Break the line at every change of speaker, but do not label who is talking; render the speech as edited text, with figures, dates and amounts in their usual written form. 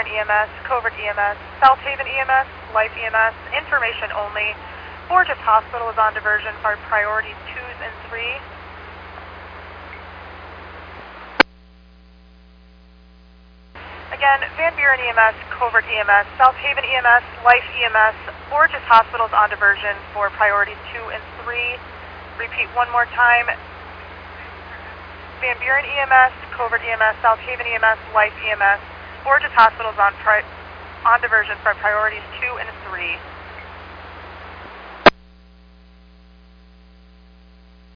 Buren EMS, Covert EMS, South Haven EMS, Life EMS, information only. Borgess Hospital is on diversion for priorities 2s and 3. Again, Van Buren EMS, Covert EMS, South Haven EMS, Life EMS, Borgess Hospital is on diversion for priorities 2 and 3. Repeat one more time. Van Buren EMS, Covert EMS, South Haven EMS, Life EMS, Borgess Hospital is on diversion for priorities 2 and 3.